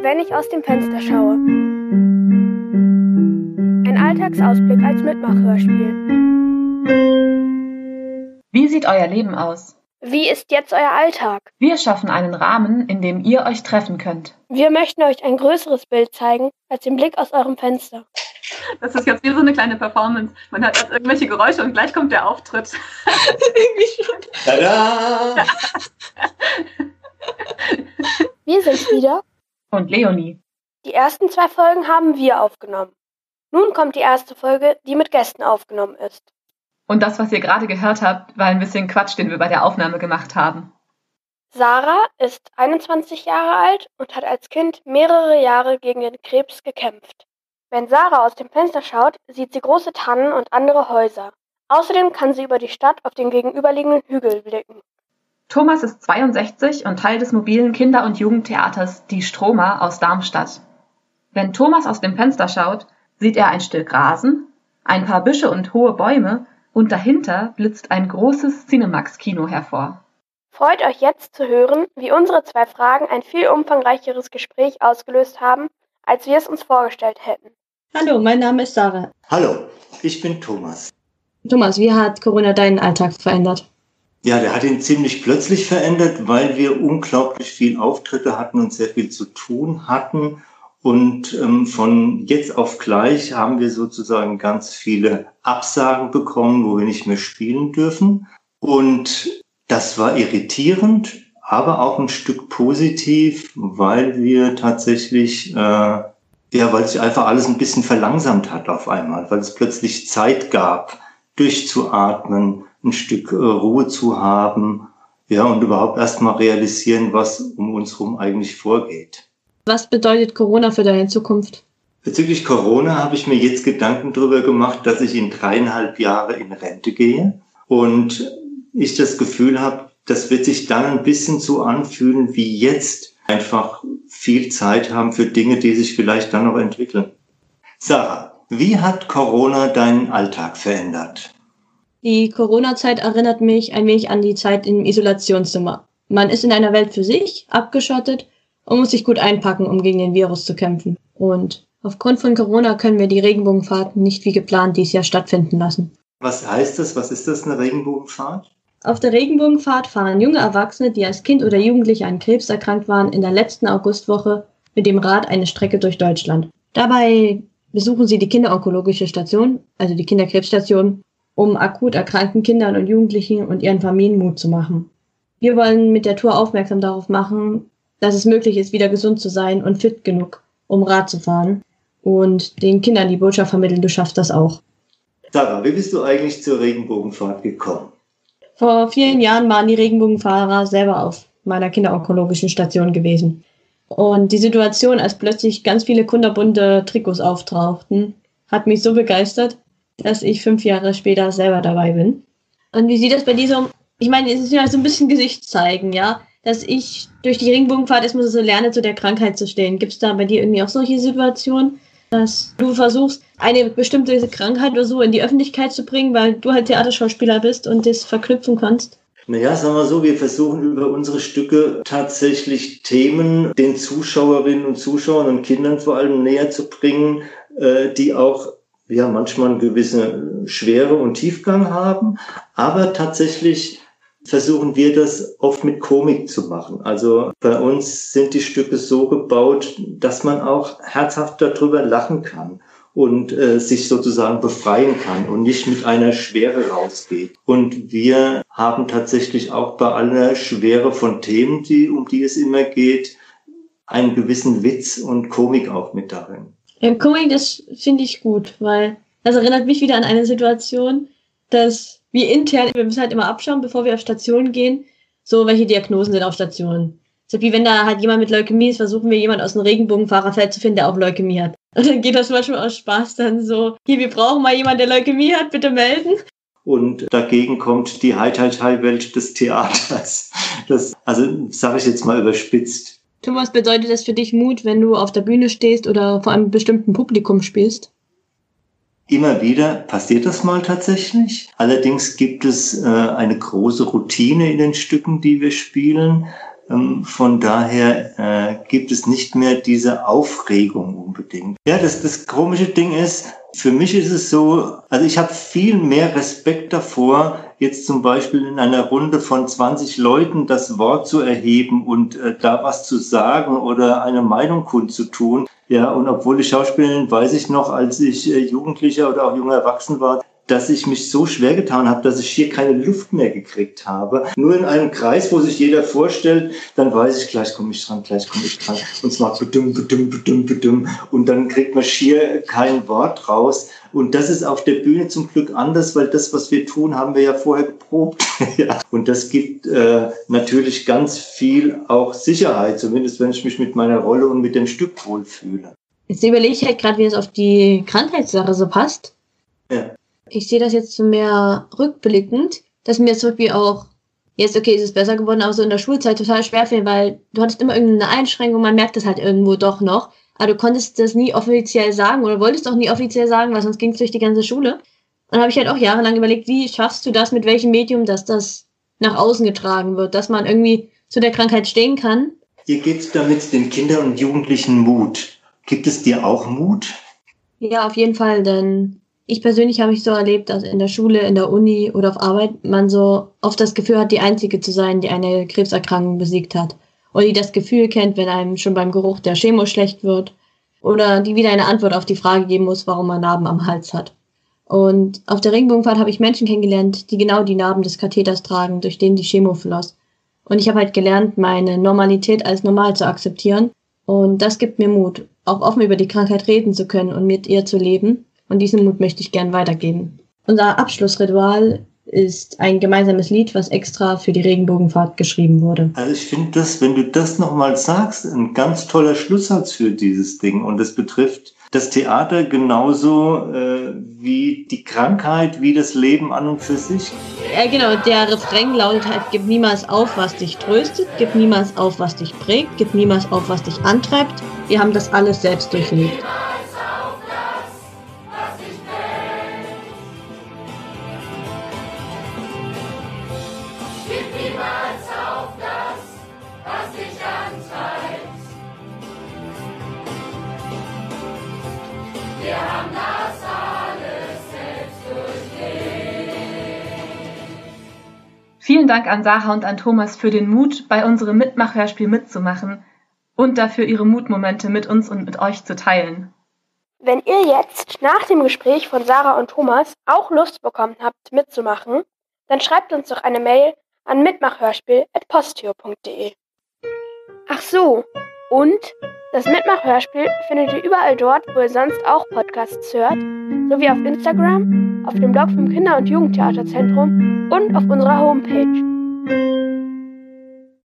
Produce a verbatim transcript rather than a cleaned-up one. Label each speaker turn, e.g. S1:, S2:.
S1: Wenn ich aus dem Fenster schaue. Ein Alltagsausblick als Mitmachhörspiel.
S2: Wie sieht euer Leben aus?
S1: Wie ist jetzt euer Alltag?
S2: Wir schaffen einen Rahmen, in dem ihr euch treffen könnt.
S1: Wir möchten euch ein größeres Bild zeigen als den Blick aus eurem Fenster.
S3: Das ist jetzt wie so eine kleine Performance. Man hört jetzt irgendwelche Geräusche und gleich kommt der Auftritt.
S1: Irgendwie schon.
S4: Tada!
S1: Wir sind wieder.
S2: Und Leonie.
S1: Die ersten zwei Folgen haben wir aufgenommen. Nun kommt die erste Folge, die mit Gästen aufgenommen ist.
S2: Und das, was ihr gerade gehört habt, war ein bisschen Quatsch, den wir bei der Aufnahme gemacht haben.
S1: Sarah ist einundzwanzig Jahre alt und hat als Kind mehrere Jahre gegen den Krebs gekämpft. Wenn Sarah aus dem Fenster schaut, sieht sie große Tannen und andere Häuser. Außerdem kann sie über die Stadt auf den gegenüberliegenden Hügel blicken.
S2: Thomas ist zweiundsechzig und Teil des mobilen Kinder- und Jugendtheaters Die Stroma aus Darmstadt. Wenn Thomas aus dem Fenster schaut, sieht er ein Stück Rasen, ein paar Büsche und hohe Bäume und dahinter blitzt ein großes Cinemax-Kino hervor.
S1: Freut euch jetzt zu hören, wie unsere zwei Fragen ein viel umfangreicheres Gespräch ausgelöst haben, als wir es uns vorgestellt hätten.
S5: Hallo, mein Name ist Sarah.
S4: Hallo, ich bin Thomas.
S5: Thomas, wie hat Corona deinen Alltag verändert?
S4: Ja, der hat ihn ziemlich plötzlich verändert, weil wir unglaublich viel Auftritte hatten und sehr viel zu tun hatten. Und ähm, von jetzt auf gleich haben wir sozusagen ganz viele Absagen bekommen, wo wir nicht mehr spielen dürfen. Und das war irritierend, aber auch ein Stück positiv, weil wir tatsächlich, äh, ja, weil sich einfach alles ein bisschen verlangsamt hat auf einmal, weil es plötzlich Zeit gab, durchzuatmen, ein Stück äh, Ruhe zu haben, ja, und überhaupt erstmal realisieren, was um uns herum eigentlich vorgeht.
S5: Was bedeutet Corona für deine Zukunft?
S4: Bezüglich Corona habe ich mir jetzt Gedanken darüber gemacht, dass ich in dreieinhalb Jahre in Rente gehe und ich das Gefühl habe, das wird sich dann ein bisschen so anfühlen wie jetzt. Einfach viel Zeit haben für Dinge, die sich vielleicht dann noch entwickeln. Sarah, wie hat Corona deinen Alltag verändert?
S5: Die Corona-Zeit erinnert mich ein wenig an die Zeit im Isolationszimmer. Man ist in einer Welt für sich, abgeschottet und muss sich gut einpacken, um gegen den Virus zu kämpfen. Und aufgrund von Corona können wir die Regenbogenfahrt nicht wie geplant dieses Jahr stattfinden lassen.
S4: Was heißt das? Was ist das, eine Regenbogenfahrt?
S5: Auf der Regenbogenfahrt fahren junge Erwachsene, die als Kind oder Jugendliche an Krebs erkrankt waren, in der letzten Augustwoche mit dem Rad eine Strecke durch Deutschland. Dabei besuchen sie die kinderonkologische Station, also die Kinderkrebsstation, um akut erkrankten Kindern und Jugendlichen und ihren Familien Mut zu machen. Wir wollen mit der Tour aufmerksam darauf machen, dass es möglich ist, wieder gesund zu sein und fit genug, um Rad zu fahren. Und den Kindern die Botschaft vermitteln, du schaffst das auch.
S4: Sarah, wie bist du eigentlich zur Regenbogenfahrt gekommen?
S5: Vor vielen Jahren waren die Regenbogenfahrer selber auf meiner kinderonkologischen Station gewesen. Und die Situation, als plötzlich ganz viele kunterbunte Trikots auftauchten, hat mich so begeistert, dass ich fünf Jahre später selber dabei bin. Und wie sieht das bei dir so? Ich meine, es ist ja so ein bisschen Gesicht zeigen, ja? Dass ich durch die Regenbogenfahrt erstmal so lerne, zu der Krankheit zu stehen. Gibt es da bei dir irgendwie auch solche Situationen, dass du versuchst, eine bestimmte Krankheit oder so in die Öffentlichkeit zu bringen, weil du halt Theaterschauspieler bist und das verknüpfen kannst?
S4: Naja, sagen wir so, wir versuchen über unsere Stücke tatsächlich Themen den Zuschauerinnen und Zuschauern und Kindern vor allem näher zu bringen, die auch ja manchmal eine gewisse Schwere und Tiefgang haben, aber tatsächlich versuchen wir das oft mit Komik zu machen. Also bei uns sind die Stücke so gebaut, dass man auch herzhaft darüber lachen kann und äh, sich sozusagen befreien kann und nicht mit einer Schwere rausgeht. Und wir haben tatsächlich auch bei aller Schwere von Themen, die, um die es immer geht, einen gewissen Witz und Komik auch mit darin.
S5: Ja, Komik, das finde ich gut, weil das erinnert mich wieder an eine Situation, dass wir intern, wir müssen halt immer abschauen, bevor wir auf Stationen gehen, so welche Diagnosen sind auf Stationen. So wie wenn da halt jemand mit Leukämie ist, versuchen wir jemand aus dem Regenbogenfahrerfeld zu finden, der auch Leukämie hat. Und dann geht das manchmal aus Spaß dann so, hier, wir brauchen mal jemanden, der Leukämie hat, bitte melden.
S4: Und dagegen kommt die Hi-Hi-Hi-Welt des Theaters. Das, also sage ich jetzt mal überspitzt.
S5: Thomas, bedeutet das für dich Mut, wenn du auf der Bühne stehst oder vor einem bestimmten Publikum spielst?
S4: Immer wieder passiert das mal tatsächlich. Allerdings gibt es äh, eine große Routine in den Stücken, die wir spielen. Ähm, von daher äh, gibt es nicht mehr diese Aufregung unbedingt. Ja, das, das komische Ding ist, für mich ist es so, also ich habe viel mehr Respekt davor, jetzt zum Beispiel in einer Runde von zwanzig Leuten das Wort zu erheben und äh, da was zu sagen oder eine Meinung kundzutun. Ja, und obwohl ich Schauspielerin, weiß ich noch, als ich äh, Jugendlicher oder auch junger Erwachsen war, dass ich mich so schwer getan habe, dass ich hier keine Luft mehr gekriegt habe. Nur in einem Kreis, wo sich jeder vorstellt, dann weiß ich, gleich komme ich dran, gleich komme ich dran. Und es macht bedum, bedum, bedum, bedum. Und dann kriegt man schier kein Wort raus. Und das ist auf der Bühne zum Glück anders, weil das, was wir tun, haben wir ja vorher geprobt. Ja. Und das gibt äh, natürlich ganz viel auch Sicherheit, zumindest wenn ich mich mit meiner Rolle und mit dem Stück wohlfühle.
S5: Jetzt überlege ich halt gerade, wie es auf die Krankheitssache so passt.
S4: Ja.
S5: Ich sehe das jetzt so mehr rückblickend, dass mir zum Beispiel auch, jetzt okay, ist es besser geworden, aber so in der Schulzeit total schwer fiel, weil du hattest immer irgendeine Einschränkung, man merkt das halt irgendwo doch noch, aber du konntest das nie offiziell sagen oder wolltest auch nie offiziell sagen, weil sonst ging es durch die ganze Schule. Und dann habe ich halt auch jahrelang überlegt, wie schaffst du das, mit welchem Medium, dass das nach außen getragen wird, dass man irgendwie zu der Krankheit stehen kann.
S4: Ihr gebt damit den Kindern und Jugendlichen Mut. Gibt es dir auch Mut?
S5: Ja, auf jeden Fall, denn ich persönlich habe mich so erlebt, dass in der Schule, in der Uni oder auf Arbeit man so oft das Gefühl hat, die Einzige zu sein, die eine Krebserkrankung besiegt hat. Oder die das Gefühl kennt, wenn einem schon beim Geruch der Chemo schlecht wird. Oder die wieder eine Antwort auf die Frage geben muss, warum man Narben am Hals hat. Und auf der Regenbogenfahrt habe ich Menschen kennengelernt, die genau die Narben des Katheters tragen, durch den die Chemo floss. Und ich habe halt gelernt, meine Normalität als normal zu akzeptieren. Und das gibt mir Mut, auch offen über die Krankheit reden zu können und mit ihr zu leben. Und diesen Mut möchte ich gern weitergeben. Unser Abschlussritual ist ein gemeinsames Lied, was extra für die Regenbogenfahrt geschrieben wurde.
S4: Also ich finde das, wenn du das nochmal sagst, ein ganz toller Schlusssatz für dieses Ding. Und das betrifft das Theater genauso äh, wie die Krankheit, wie das Leben an und für sich.
S5: Ja, genau, der Refrain lautet halt, gib niemals auf, was dich tröstet, gib niemals auf, was dich prägt, gib niemals auf, was dich antreibt. Wir haben das alles selbst durchlebt.
S2: Vielen Dank an Sarah und an Thomas für den Mut, bei unserem Mitmachhörspiel mitzumachen und dafür ihre Mutmomente mit uns und mit euch zu teilen.
S1: Wenn ihr jetzt nach dem Gespräch von Sarah und Thomas auch Lust bekommen habt, mitzumachen, dann schreibt uns doch eine Mail an mitmachhörspiel at posteo punkt de. Ach so, und das Mitmachhörspiel findet ihr überall dort, wo ihr sonst auch Podcasts hört, sowie auf Instagram, auf dem Blog vom Kinder- und Jugendtheaterzentrum und auf unserer Homepage.